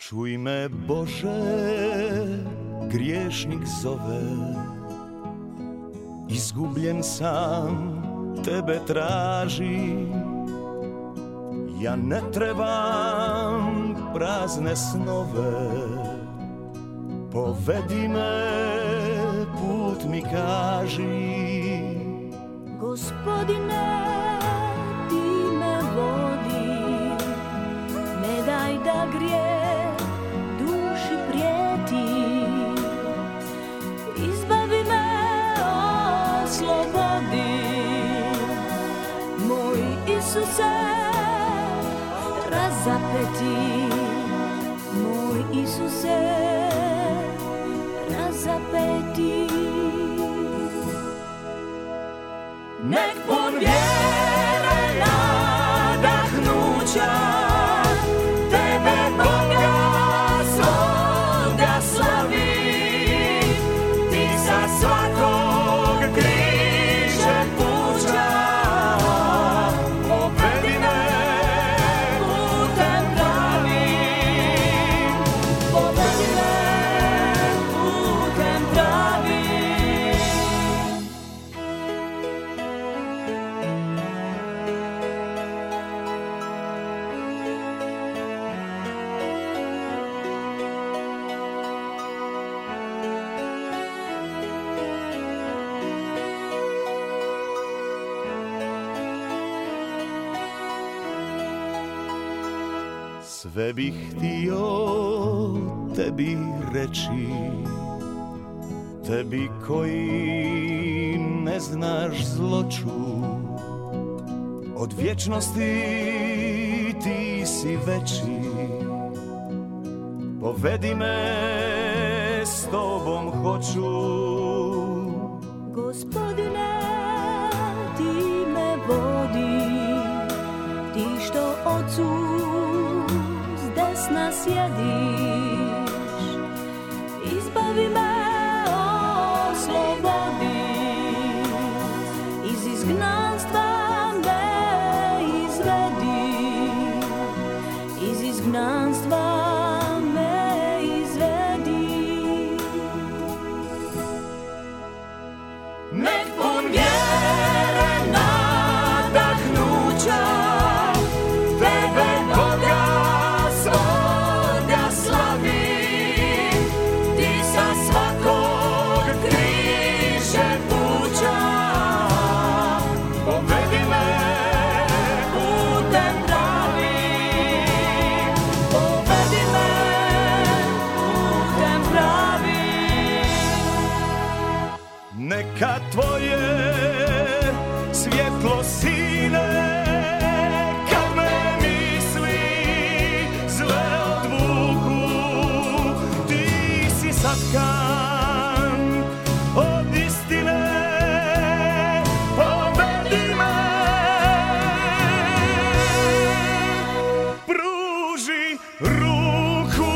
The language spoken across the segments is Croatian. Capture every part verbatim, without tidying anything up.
Čuj me Bože, griješnik zove, izgubljen sam, tebe tražim. Ja ne trebam prazne snove, povedi me, put mi kaži. Gospodine, ti me vodi, ne daj da grijeh duši prijeti. Izbavi me, oslobodi, moj Isuse, razapeti, moj Isuse, razapeti. Nek pun vjere nadahnuća, tebe Boga svoga slavi, ti sa svakog križa puća, povedi me putem pravim, povedi me putem pravim. Sve bih htio tebi reći, tebi koji ne znaš zloču. Od vječnosti ti si veći, povedi me, s tobom hoću. Gospodine, ti me vodi, ti što ocu s desna sjediš. Izbavi me, oslobodi, iz izgnanstva me izvedi, iz izgnanstva me izvedi. Nek pun vjere nadahnuća, tebe Boga svoga slavi, ti sa svakog križa puća, povedi me putem pravim, povedi me putem pravim. Neka tvoje svjetlo sine, kad me misli zle odvuku, ti si satkan od istine, povedi me, pruži ruku.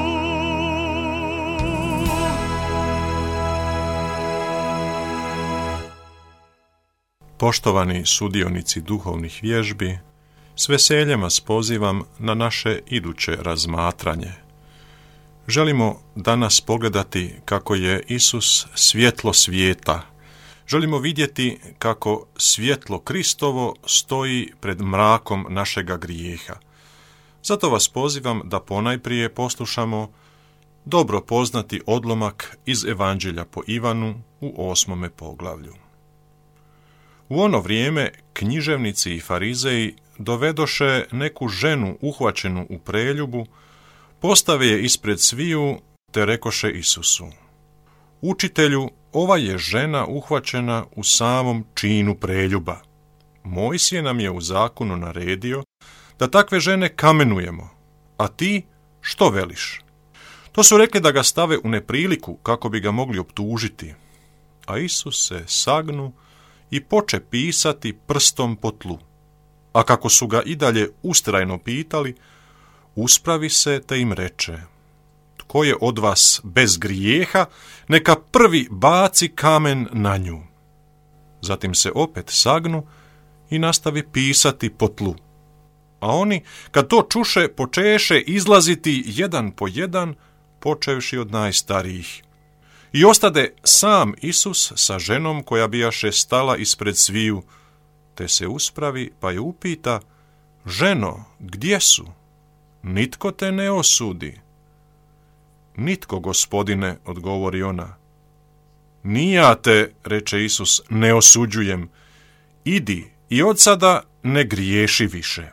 Poštovani sudionici duhovnih vježbi, s veseljem vas pozivam na naše iduće razmatranje. Želimo danas pogledati kako je Isus svjetlo svijeta. Želimo vidjeti kako svjetlo Kristovo stoji pred mrakom našega grijeha. Zato vas pozivam da ponajprije poslušamo dobro poznati odlomak iz Evanđelja po Ivanu u osmome poglavlju. U ono vrijeme književnici i farizeji dovedoše neku ženu uhvaćenu u preljubu, postave je ispred sviju, te rekoše Isusu: Učitelju, ova je žena uhvaćena u samom činu preljuba. Mojsije nam je u zakonu naredio da takve žene kamenujemo, a ti što veliš? To su rekli da ga stave u nepriliku kako bi ga mogli optužiti. A Isus se sagnu i poče pisati prstom po tlu. A kako su ga i dalje ustrajno pitali, uspravi se te im reče: Tko je od vas bez grijeha, neka prvi baci kamen na nju. Zatim se opet sagnu i nastavi pisati po tlu. A oni, kad to čuše, počeše izlaziti jedan po jedan, počevši od najstarijih. I ostade sam Isus sa ženom koja bijaše stala ispred sviju, te se uspravi pa je upita: ženo, gdje su? Nitko te ne osudi. Nitko, gospodine, odgovori ona. Ni ja te, reče Isus, ne osuđujem. Idi i od sada ne griješi više.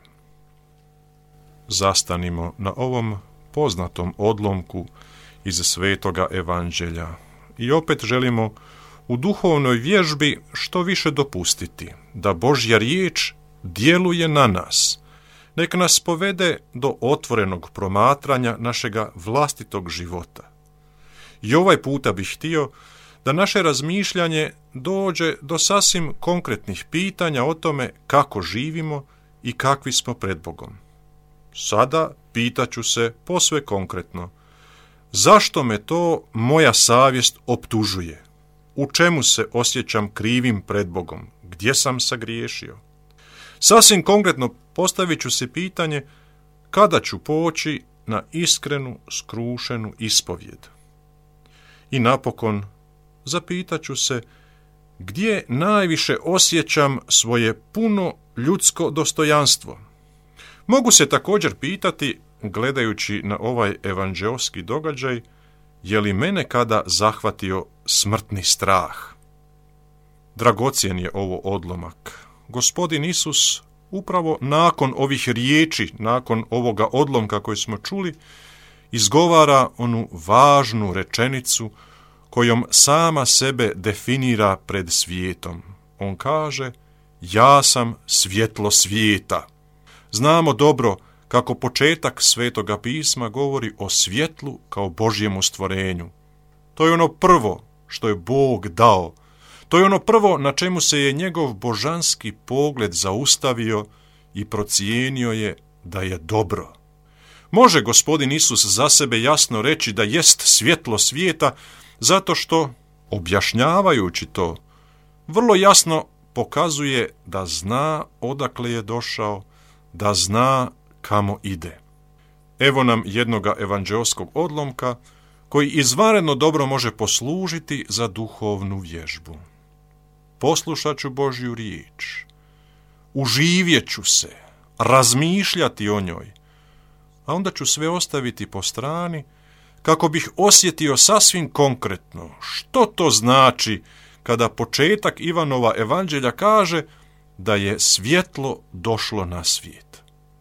Zastanimo na ovom poznatom odlomku iz Svetoga evanđelja i opet želimo u duhovnoj vježbi što više dopustiti da Božja riječ djeluje na nas. Nek nas povede do otvorenog promatranja našega vlastitog života. I ovaj puta bih htio da naše razmišljanje dođe do sasvim konkretnih pitanja o tome kako živimo i kakvi smo pred Bogom. Sada pitaću se posve konkretno: zašto me to moja savjest optužuje? U čemu se osjećam krivim pred Bogom? Gdje sam sagriješio? Sasvim konkretno postavit ću si pitanje kada ću poći na iskrenu, skrušenu ispovjed. I napokon zapitat ću se gdje najviše osjećam svoje puno ljudsko dostojanstvo. Mogu se također pitati, gledajući na ovaj evanđeoski događaj, je li mene kada zahvatio smrtni strah? Dragocjen je ovo odlomak. Gospodin Isus upravo nakon ovih riječi, nakon ovoga odlomka koji smo čuli, izgovara onu važnu rečenicu kojom sama sebe definira pred svijetom. On kaže: ja sam svjetlo svijeta. Znamo dobro kako početak Svetoga pisma govori o svjetlu kao Božjemu stvorenju. To je ono prvo što je Bog dao. To je ono prvo na čemu se je njegov božanski pogled zaustavio i procijenio je da je dobro. Može Gospodin Isus za sebe jasno reći da jest svjetlo svijeta zato što, objašnjavajući to, vrlo jasno pokazuje da zna odakle je došao, da zna kamo ide. Evo nam jednoga evanđeoskog odlomka koji izvanredno dobro može poslužiti za duhovnu vježbu. Poslušat ću Božju riječ, uživjet ću se, razmišljati o njoj, a onda ću sve ostaviti po strani kako bih osjetio sasvim konkretno što to znači kada početak Ivanova evanđelja kaže da je svjetlo došlo na svijet.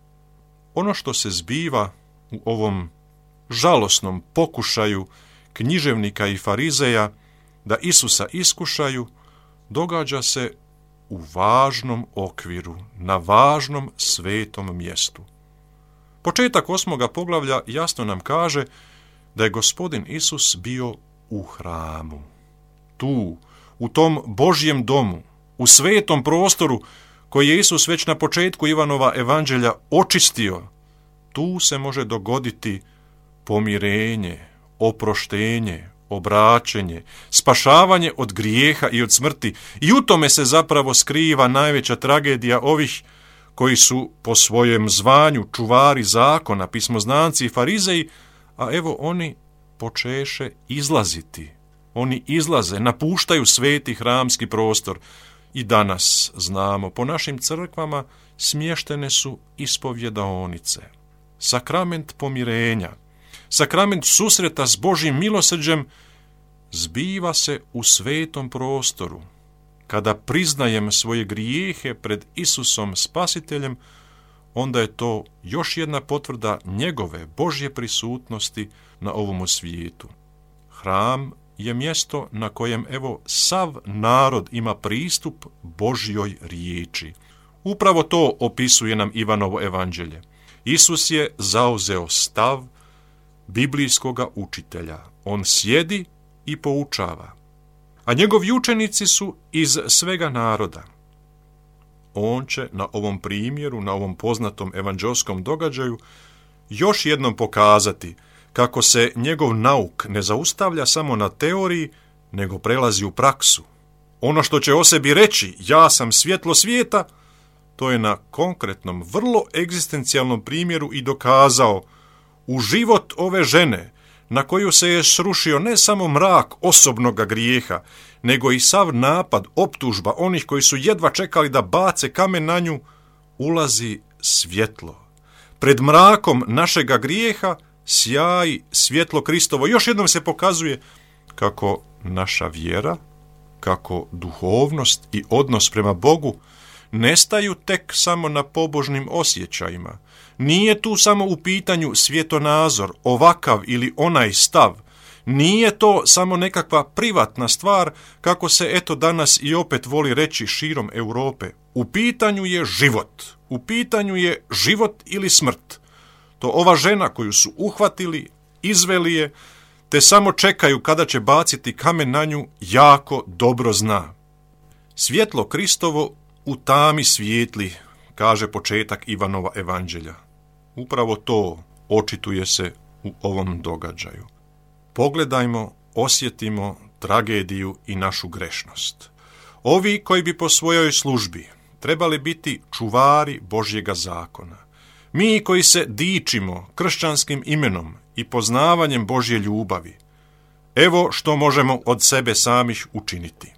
Ono što se zbiva u ovom žalosnom pokušaju književnika i farizeja da Isusa iskušaju, događa se u važnom okviru, na važnom svetom mjestu. Početak osmoga poglavlja jasno nam kaže da je Gospodin Isus bio u hramu. Tu, u tom Božjem domu, u svetom prostoru koji je Isus već na početku Ivanova evanđelja očistio, tu se može dogoditi pomirenje, oproštenje, obraćenje, spašavanje od grijeha i od smrti. I u tome se zapravo skriva najveća tragedija ovih koji su po svojem zvanju čuvari zakona, pismoznanci i farizeji, a evo oni počeše izlaziti. Oni izlaze, napuštaju sveti hramski prostor. I danas, znamo, po našim crkvama smještene su ispovjedaonice. Sakrament pomirenja, sakrament susreta s Božjim milosrđem zbiva se u svetom prostoru. Kada priznajem svoje grijehe pred Isusom Spasiteljem, onda je to još jedna potvrda njegove Božje prisutnosti na ovomu svijetu. Hram je mjesto na kojem, evo, sav narod ima pristup Božjoj riječi. Upravo to opisuje nam Ivanovo evanđelje. Isus je zauzeo stav biblijskoga učitelja. On sjedi i poučava. A njegovi učenici su iz svega naroda. On će na ovom primjeru, na ovom poznatom evanđelskom događaju, još jednom pokazati kako se njegov nauk ne zaustavlja samo na teoriji, nego prelazi u praksu. Ono što će o sebi reći, ja sam svjetlo svijeta, to je na konkretnom, vrlo egzistencijalnom primjeru i dokazao u život ove žene, na koju se je srušio ne samo mrak osobnog grijeha, nego i sav napad, optužba onih koji su jedva čekali da bace kamen na nju, ulazi svjetlo. Pred mrakom našega grijeha sjaji svjetlo Kristovo. Još jednom se pokazuje kako naša vjera, kako duhovnost i odnos prema Bogu ne staju tek samo na pobožnim osjećajima. Nije tu samo u pitanju svjetonazor, ovakav ili onaj stav. Nije to samo nekakva privatna stvar, kako se eto danas i opet voli reći širom Europe. U pitanju je život. U pitanju je život ili smrt. To ova žena koju su uhvatili, izveli je, te samo čekaju kada će baciti kamen na nju, jako dobro zna. Svjetlo Kristovo u tami svijetli, kaže početak Ivanova evanđelja. Upravo to očituje se u ovom događaju. Pogledajmo, osjetimo tragediju i našu grešnost. Ovi koji bi po svojoj službi trebali biti čuvari Božjega zakona. Mi koji se dičimo kršćanskim imenom i poznavanjem Božje ljubavi, evo što možemo od sebe samih učiniti.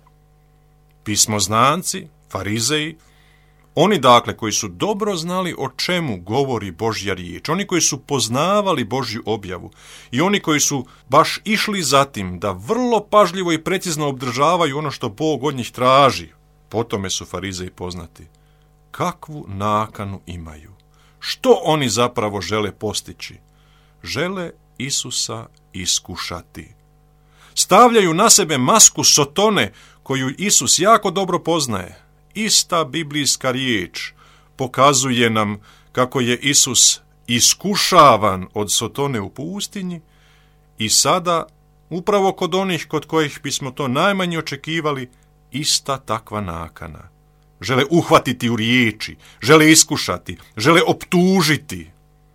Pismoznanci, farizeji, oni dakle koji su dobro znali o čemu govori Božja riječ, oni koji su poznavali Božju objavu i oni koji su baš išli za tim da vrlo pažljivo i precizno obdržavaju ono što Bog od njih traži, po tome su farizeji poznati. Kakvu nakanu imaju? Što oni zapravo žele postići? Žele Isusa iskušati. Stavljaju na sebe masku sotone koju Isus jako dobro poznaje. Ista biblijska riječ pokazuje nam kako je Isus iskušavan od sotone u pustinji i sada, upravo kod onih kod kojih bismo to najmanje očekivali, ista takva nakana. Žele uhvatiti u riječi, žele iskušati, žele optužiti.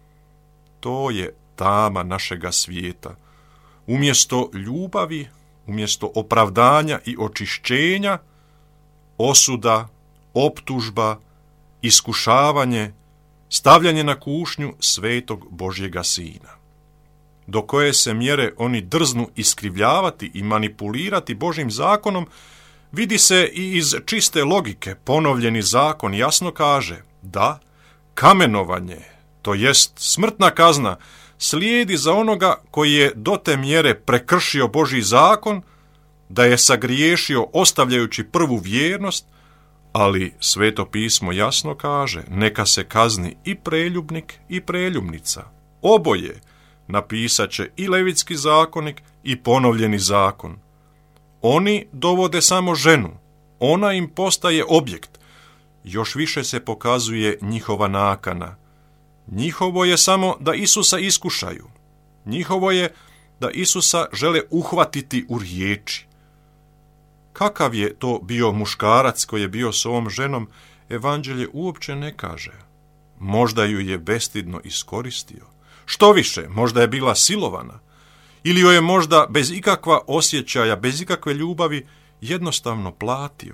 To je tama našega svijeta. Umjesto ljubavi, umjesto opravdanja i očišćenja, osuda, optužba, iskušavanje, stavljanje na kušnju svetog Božjega Sina. Do koje se mjere oni drznu iskrivljavati i manipulirati Božjim zakonom, vidi se i iz čiste logike. Ponovljeni zakon jasno kaže da kamenovanje, to jest smrtna kazna, slijedi za onoga koji je do te mjere prekršio Božji zakon, da je sagriješio ostavljajući prvu vjernost, ali Sveto pismo jasno kaže, neka se kazni i preljubnik i preljubnica. Oboje napisat će i Levitski zakonik i ponovljeni zakon. Oni dovode samo ženu, ona im postaje objekt. Još više se pokazuje njihova nakana. Njihovo je samo da Isusa iskušaju. Njihovo je da Isusa žele uhvatiti u riječi. Kakav je to bio muškarac koji je bio s ovom ženom, evanđelje uopće ne kaže. Možda ju je bestidno iskoristio. Što više, možda je bila silovana. Ili joj je možda bez ikakva osjećaja, bez ikakve ljubavi jednostavno platio.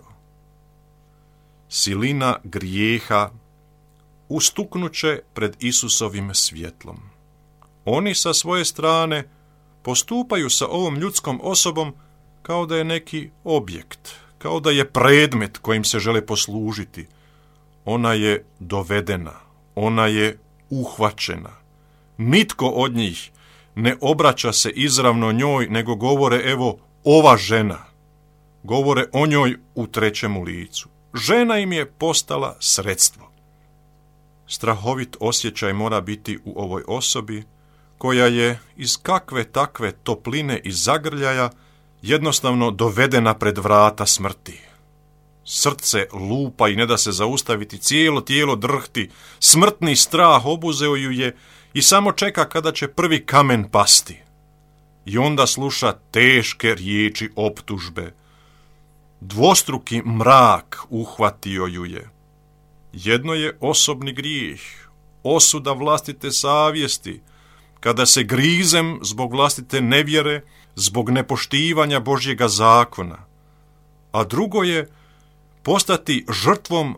Silina grijeha ustuknuće pred Isusovim svjetlom. Oni sa svoje strane postupaju sa ovom ljudskom osobom kao da je neki objekt, kao da je predmet kojim se žele poslužiti. Ona je dovedena, ona je uhvaćena. Nitko od njih ne obraća se izravno njoj, nego govore, evo, ova žena. Govore o njoj u trećemu licu. Žena im je postala sredstvo. Strahovit osjećaj mora biti u ovoj osobi, koja je iz kakve takve topline i zagrljaja jednostavno dovedena pred vrata smrti. Srce lupa i ne da se zaustaviti, cijelo tijelo drhti, smrtni strah obuzeo ju je i samo čeka kada će prvi kamen pasti. I onda sluša teške riječi optužbe. Dvostruki mrak uhvatio ju je. Jedno je osobni grijeh, osuda vlastite savjesti, kada se grizem zbog vlastite nevjere, zbog nepoštivanja Božjega zakona. A drugo je postati žrtvom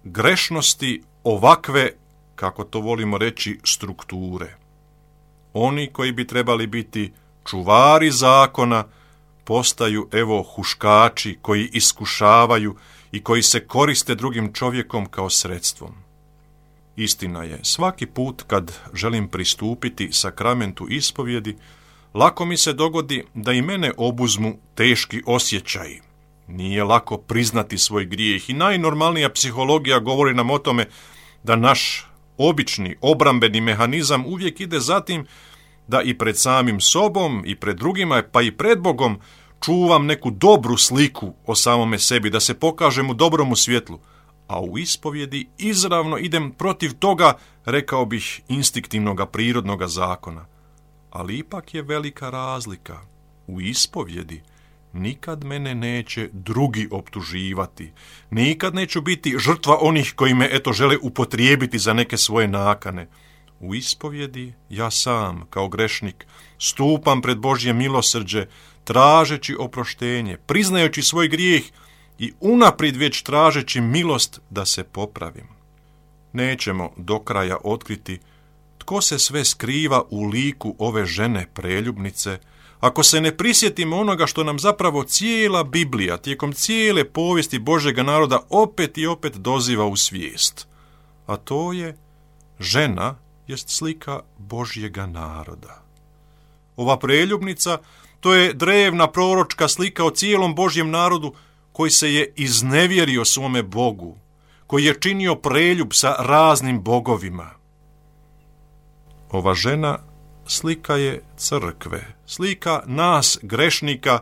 grešnosti ovakve, kako to volimo reći, strukture. Oni koji bi trebali biti čuvari zakona postaju, evo, huškači koji iskušavaju i koji se koriste drugim čovjekom kao sredstvom. Istina je, svaki put kad želim pristupiti sakramentu ispovjedi, lako mi se dogodi da i mene obuzmu teški osjećaji. Nije lako priznati svoj grijeh i najnormalnija psihologija govori nam o tome da naš obični obrambeni mehanizam uvijek ide za tim da i pred samim sobom i pred drugima pa i pred Bogom čuvam neku dobru sliku o samome sebi, da se pokažem u dobromu svjetlu, a u ispovjedi izravno idem protiv toga, rekao bih, instinktivnoga prirodnoga zakona. Ali ipak je velika razlika. U ispovjedi nikad mene neće drugi optuživati, nikad neću biti žrtva onih koji me eto žele upotrijebiti za neke svoje nakane. U ispovjedi ja sam, kao grešnik, stupam pred Božje milosrđe, tražeći oproštenje, priznajući svoj grijeh i unaprijed već tražeći milost da se popravim. Nećemo do kraja otkriti tko se sve skriva u liku ove žene preljubnice, ako se ne prisjetimo onoga što nam zapravo cijela Biblija tijekom cijele povijesti Božjega naroda opet i opet doziva u svijest. A to je, žena jest slika Božjega naroda. Ova preljubnica, to je drevna proročka slika o cijelom Božjem narodu koji se je iznevjerio svome Bogu, koji je činio preljub sa raznim bogovima. Ova žena slika je crkve, slika nas grešnika,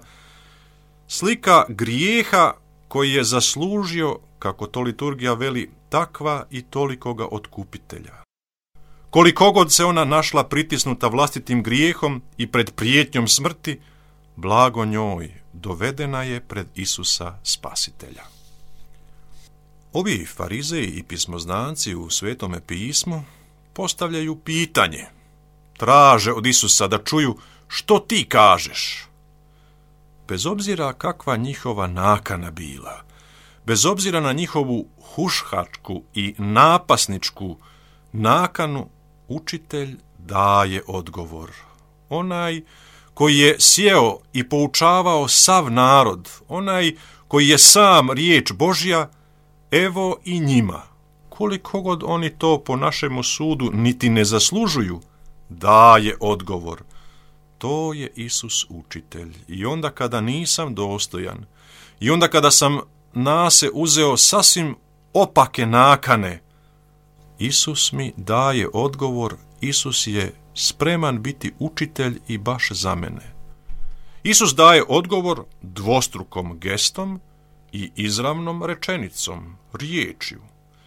slika grijeha koji je zaslužio, kako to liturgija veli, takva i tolikoga otkupitelja. Koliko god se ona našla pritisnuta vlastitim grijehom i pred prijetnjom smrti, blago njoj, dovedena je pred Isusa Spasitelja. Ovi farizeji i pismoznanci u Svetome pismu postavljaju pitanje, traže od Isusa da čuju što ti kažeš. Bez obzira kakva njihova nakana bila, bez obzira na njihovu huškačku i napasničku nakanu, učitelj daje odgovor. Onaj koji je sjeo i poučavao sav narod, onaj koji je sam riječ Božja, evo i njima, koliko god oni to po našemu sudu niti ne zaslužuju, daje odgovor. To je Isus učitelj. I onda kada nisam dostojan, i onda kada sam na se uzeo sasvim opake nakane, Isus mi daje odgovor, Isus je spreman biti učitelj i baš za mene. Isus daje odgovor dvostrukom gestom i izravnom rečenicom, riječju.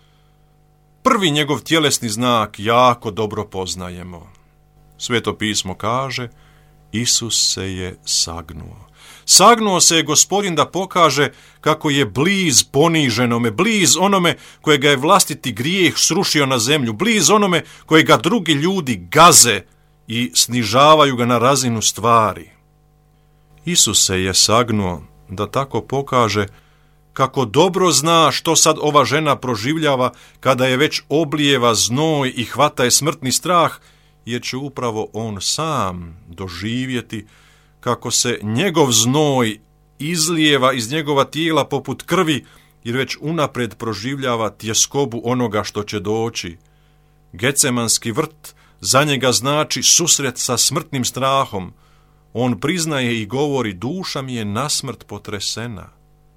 Prvi njegov tjelesni znak jako dobro poznajemo. Sveto pismo kaže, Isus se je sagnuo. Sagnuo se je Gospodin da pokaže kako je bliz poniženome, bliz onome kojega je vlastiti grijeh srušio na zemlju, bliz onome kojega drugi ljudi gaze i snižavaju ga na razinu stvari. Isus se je sagnuo da tako pokaže kako dobro zna što sad ova žena proživljava kada je već oblijeva znoj i hvata je smrtni strah, jer će upravo on sam doživjeti kako se njegov znoj izlijeva iz njegova tijela poput krvi, jer već unaprijed proživljava tjeskobu onoga što će doći. Getsemanski vrt za njega znači susret sa smrtnim strahom. On priznaje i govori, duša mi je na smrt potresena.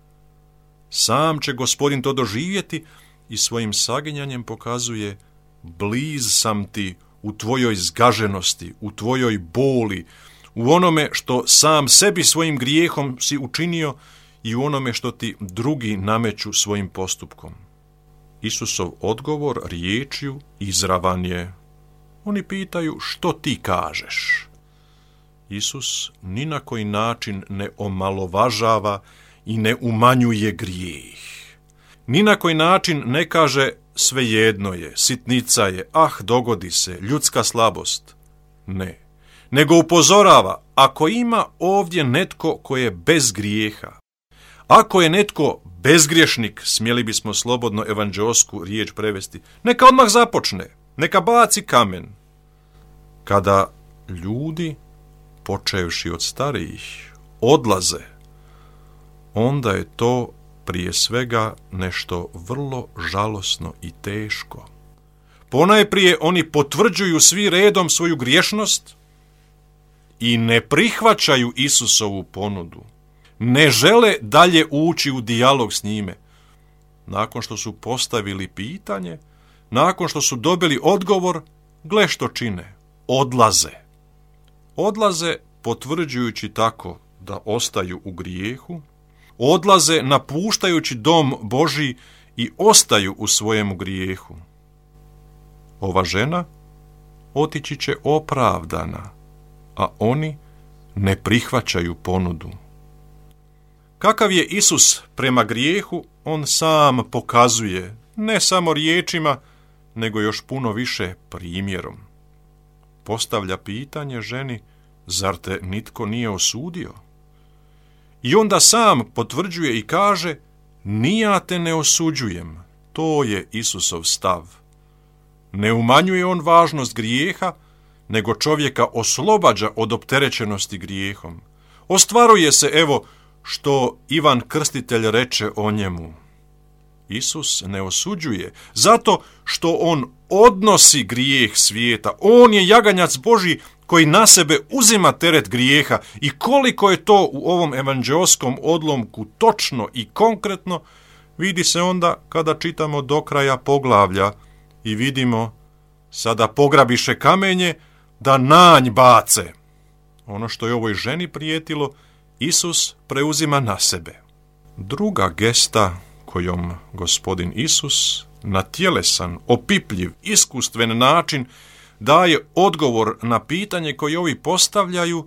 Sam će Gospodin to doživjeti i svojim saginjanjem pokazuje, bliz sam ti u tvojoj zgaženosti, u tvojoj boli, u onome što sam sebi svojim grijehom si učinio i u onome što ti drugi nameću svojim postupkom. Isusov odgovor riječju izravan je. Oni pitaju što ti kažeš. Isus ni na koji način ne omalovažava i ne umanjuje grijeh. Ni na koji način ne kaže svejedno je, sitnica je, ah, dogodi se, ljudska slabost. Ne. Nego upozorava, ako ima ovdje netko ko je bez grijeha, Ako je netko bezgriješnik, smjeli bismo slobodno evanđeosku riječ prevesti, neka odmah započne, neka baci kamen. Kada ljudi, počevši od starijih, odlaze, onda je to prije svega nešto vrlo žalosno i teško. Ponajprije oni potvrđuju svi redom svoju griješnost i ne prihvaćaju Isusovu ponudu. Ne žele dalje ući u dijalog s njime. Nakon što su postavili pitanje, nakon što su dobili odgovor, gle što čine, odlaze. Odlaze potvrđujući tako da ostaju u grijehu, odlaze napuštajući dom Božji i ostaju u svojemu grijehu. Ova žena otići će opravdana, a oni ne prihvaćaju ponudu. Kakav je Isus prema grijehu, on sam pokazuje, ne samo riječima, nego još puno više primjerom. Postavlja pitanje ženi, zar te nitko nije osudio? I onda sam potvrđuje i kaže, ni ja te ne osuđujem. To je Isusov stav. Ne umanjuje on važnost grijeha, nego čovjeka oslobađa od opterećenosti grijehom. Ostvaruje se, evo, što Ivan Krstitelj reče o njemu. Isus ne osuđuje, zato što on odnosi grijeh svijeta. On je jaganjac Božji koji na sebe uzima teret grijeha i koliko je to u ovom evanđeoskom odlomku točno i konkretno, vidi se onda kada čitamo do kraja poglavlja i vidimo, sada pograbiše kamenje da nanj bace. Ono što je ovoj ženi prijetilo, Isus preuzima na sebe. Druga gesta kojom gospodin Isus na tjelesan, opipljiv, iskustven način daje odgovor na pitanje koje ovi postavljaju,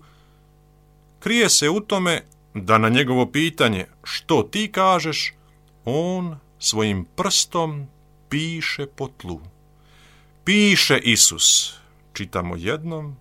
krije se u tome da na njegovo pitanje što ti kažeš, on svojim prstom piše po tlu. Piše Isus, čitamo jednom,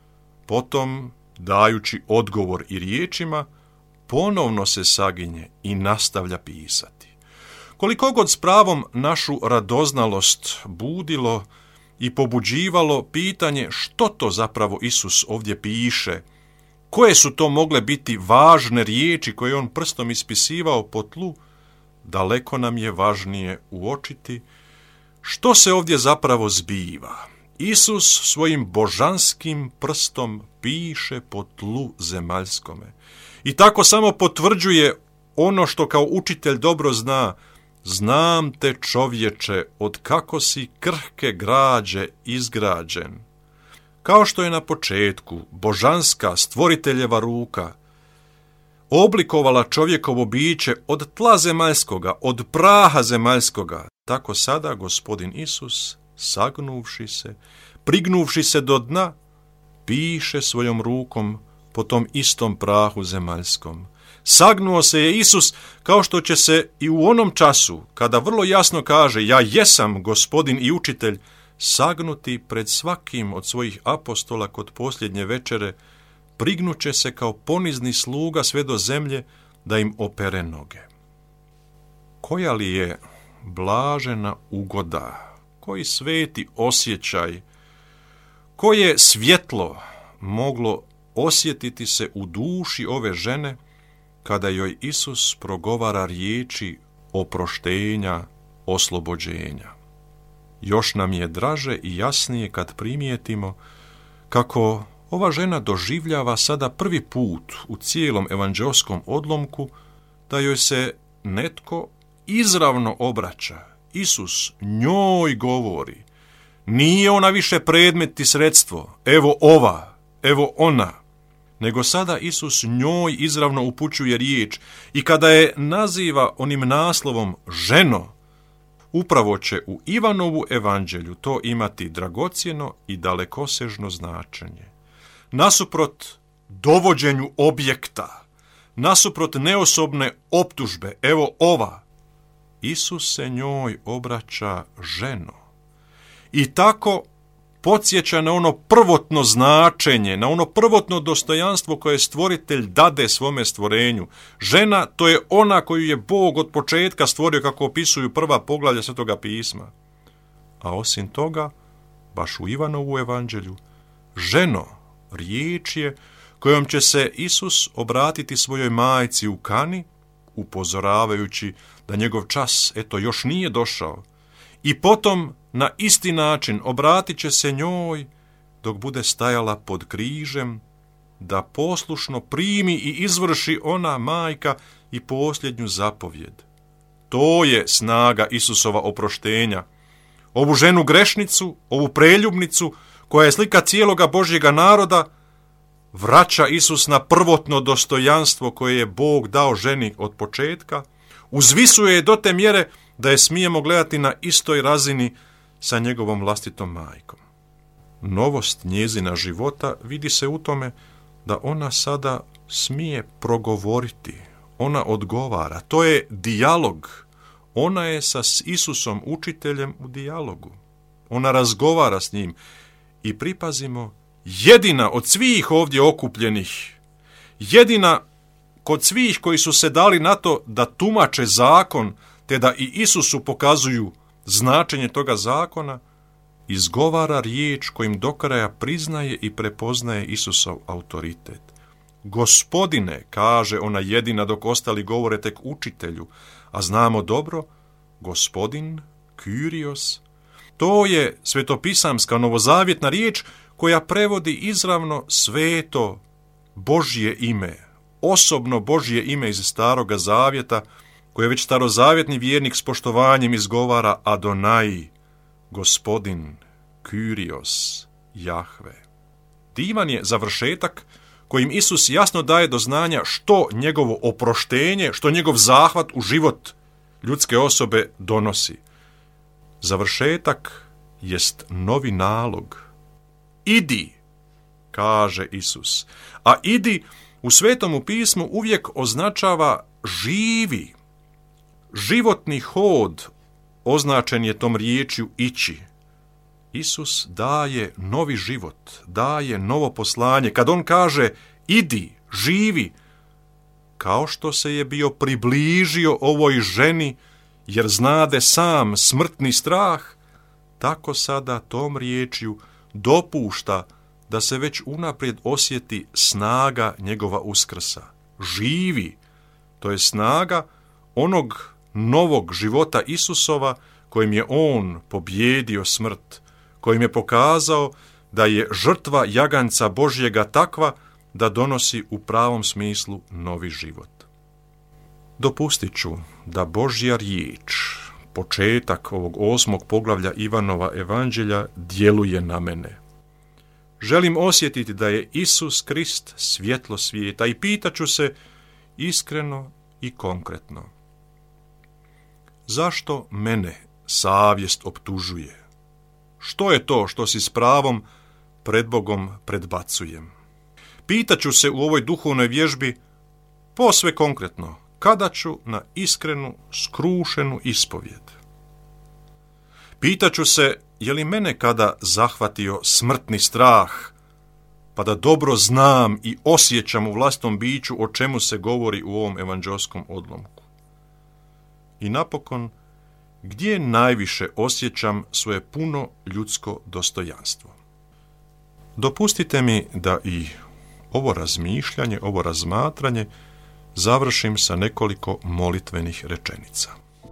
potom dajući odgovor i riječima, ponovno se saginje i nastavlja pisati. Koliko god s pravom našu radoznalost budilo i pobuđivalo pitanje što to zapravo Isus ovdje piše, koje su to mogle biti važne riječi koje on prstom ispisivao po tlu, daleko nam je važnije uočiti što se ovdje zapravo zbiva. Isus svojim božanskim prstom piše po tlu zemaljskome i tako samo potvrđuje ono što kao učitelj dobro zna. Znam te, čovječe, od kako si krhke građe izgrađen. Kao što je na početku božanska stvoriteljeva ruka oblikovala čovjekovo biće od tla zemaljskoga, od praha zemaljskoga, tako sada gospodin Isus, sagnuvši se, prignuvši se do dna, piše svojom rukom po tom istom prahu zemaljskom. Sagnuo se je Isus kao što će se i u onom času, kada vrlo jasno kaže ja jesam gospodin i učitelj, sagnuti pred svakim od svojih apostola kod posljednje večere, prignuće se kao ponizni sluga sve do zemlje da im opere noge. Koja li je blažena ugoda, koji sveti osjećaj, koje svjetlo moglo osjetiti se u duši ove žene kada joj Isus progovara riječi oproštenja, oslobođenja. Još nam je draže i jasnije kad primijetimo kako ova žena doživljava sada prvi put u cijelom evanđeoskom odlomku da joj se netko izravno obraća. Isus njoj govori. Nije ona više predmet i sredstvo, evo ova, evo ona, nego sada Isus njoj izravno upućuje riječ i kada je naziva onim naslovom ženo, upravo će u Ivanovu evanđelju to imati dragocjeno i dalekosežno značenje. Nasuprot dovođenju objekta, nasuprot neosobne optužbe, evo ova, Isus se njoj obraća ženo. I tako podsjeća na ono prvotno značenje, na ono prvotno dostojanstvo koje stvoritelj dade svome stvorenju. Žena, to je ona koju je Bog od početka stvorio, kako opisuju prva poglavlja Svetoga pisma. A osim toga, baš u Ivanovu evanđelju, ženo, riječ je kojom će se Isus obratiti svojoj majci u Kani, upozoravajući da njegov čas, eto, još nije došao. I potom, na isti način, obratit će se njoj dok bude stajala pod križem, da poslušno primi i izvrši ona, majka, i posljednju zapovjed. To je snaga Isusova oproštenja. Ovu ženu grešnicu, ovu preljubnicu, koja je slika cijeloga Božjega naroda, vraća Isus na prvotno dostojanstvo koje je Bog dao ženi od početka, uzvisuje je do te mjere da je smijemo gledati na istoj razini sa njegovom vlastitom majkom. Novost njezina života vidi se u tome da ona sada smije progovoriti, ona odgovara. To je dijalog. Ona je sa Isusom učiteljem u dijalogu. Ona razgovara s njim i pripazimo, jedina od svih ovdje okupljenih, jedina kod svih koji su se dali na to da tumače zakon, te da i Isusu pokazuju značenje toga zakona, izgovara riječ kojim do kraja priznaje i prepoznaje Isusov autoritet. Gospodine, kaže ona jedina, dok ostali govore tek učitelju, a znamo dobro, gospodin, Kyrios, to je svetopisamska novozavjetna riječ koja prevodi izravno sveto Božje ime, osobno Božje ime iz Staroga zavjeta, koje već starozavjetni vjernik s poštovanjem izgovara Adonai, gospodin, Kyrios, Jahve. Divan je završetak kojim Isus jasno daje do znanja što njegovo oproštenje, što njegov zahvat u život ljudske osobe donosi. Završetak jest novi nalog. Idi, kaže Isus. A idi u Svetomu pismu uvijek označava živi. Životni hod označen je tom riječju ići. Isus daje novi život, daje novo poslanje. Kad on kaže idi, živi, kao što se je bio približio ovoj ženi, jer znade sam smrtni strah, tako sada tom riječju dopušta da se već unaprijed osjeti snaga njegova uskrsa. Živi, to je snaga onog novog života Isusova kojim je on pobjedio smrt, kojim je pokazao da je žrtva jaganca Božjega takva da donosi u pravom smislu novi život. Dopustit ću da Božja riječ, početak ovog osmog poglavlja Ivanova evanđelja, djeluje na mene. Želim osjetiti da je Isus Krist svjetlo svijeta i pitaću se iskreno i konkretno. Zašto mene savjest optužuje? Što je to što si s pravom pred Bogom predbacujem? Pitaću se u ovoj duhovnoj vježbi posve konkretno, kada ću na iskrenu, skrušenu ispovjed. Pitaću se, je li mene kada zahvatio smrtni strah, pa da dobro znam i osjećam u vlastnom biću o čemu se govori u ovom evanđelskom odlomku. I napokon, gdje najviše osjećam svoje puno ljudsko dostojanstvo? Dopustite mi da i ovo razmišljanje, ovo razmatranje završim sa nekoliko molitvenih rečenica.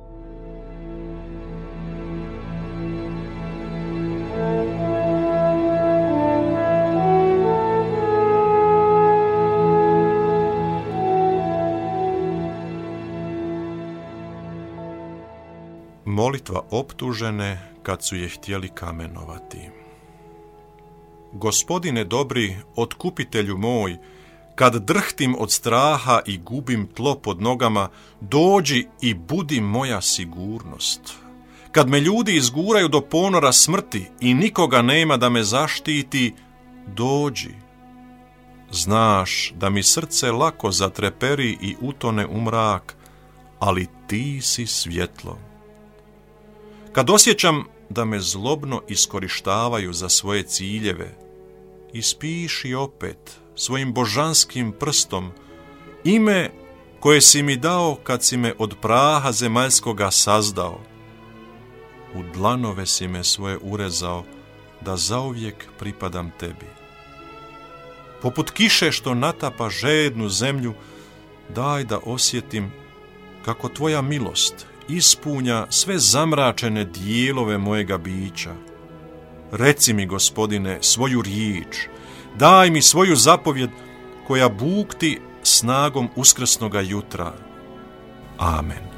Molitva optužene kad su je htjeli kamenovati. Gospodine dobri, otkupitelju moj, kad drhtim od straha i gubim tlo pod nogama, dođi i budi moja sigurnost. Kad me ljudi izguraju do ponora smrti i nikoga nema da me zaštiti, dođi. Znaš da mi srce lako zatreperi i utone u mrak, ali ti si svjetlo. Kad osjećam da me zlobno iskorištavaju za svoje ciljeve, ispiši opet svojim božanskim prstom ime koje si mi dao kad si me od praha zemaljskoga sazdao. U dlanove si me svoje urezao, da zauvijek pripadam tebi. Poput kiše što natapa žednu zemlju, daj da osjetim kako tvoja milost ispunja sve zamračene dijelove mojega bića. Reci mi, Gospodine, svoju riječ, daj mi svoju zapovjed koja bukti snagom uskrsnoga jutra. Amen.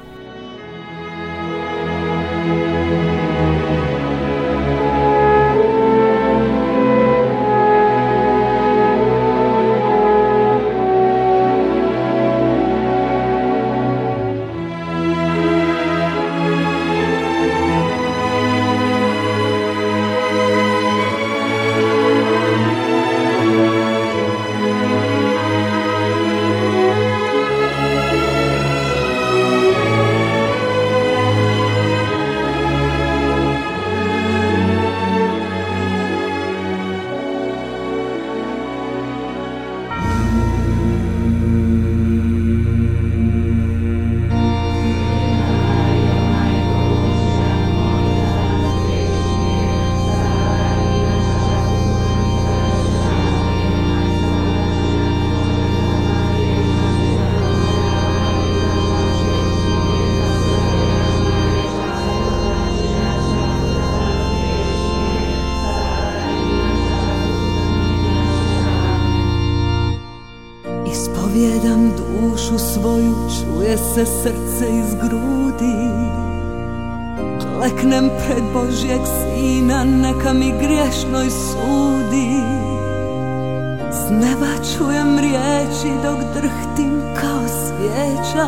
Ispovjedam dušu svoju, čuje se srce iz grudi. Kleknem pred Božjeg Sina, neka mi griješnoj sudi. S neba čujem riječi dok drhtim kao svijeća.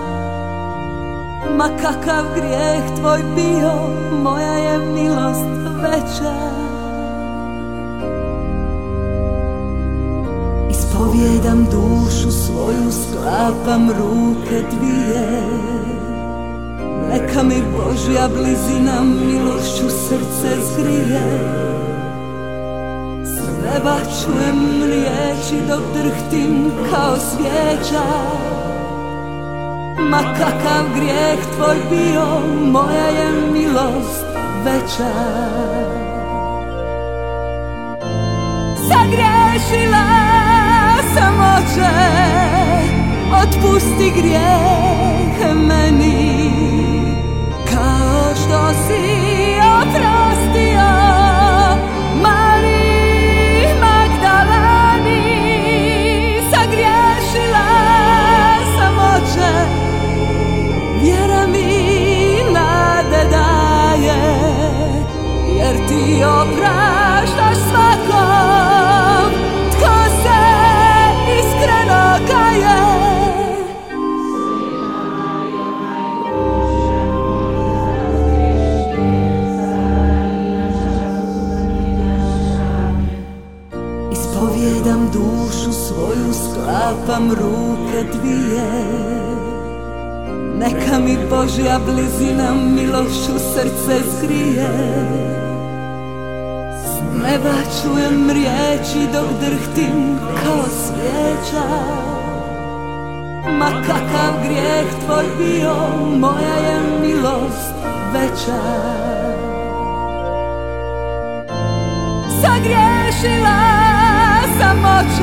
Ma kakav grijeh tvoj bio, moja je milost veća. Ispovjedam dušu svoju, sklapam ruke dvije. Neka mi Božja blizina milošću srce zgrije. S neba čujem riječi dok drhtim kao svijeća. Ma kakav grijeh tvoj bio, moja je milost veća. Sagriješila sam, Oče, otpusti grijeh meni, kao što si oprostio Mariji Magdaleni. Sagriješila sam, Oče, vjera mi nade daje, jer ti opraštaš svakom tko se iskreno kaje. Ispovjedam dušu svoju, sklapam ruke dvije. Neka mi Božja blizina milošću srce zgrije. S neba čujem riječi dok drhtim kao svijeća. Ma kakav grijeh tvoj bio, moja je milost veća. Sagriješila sam, Oče,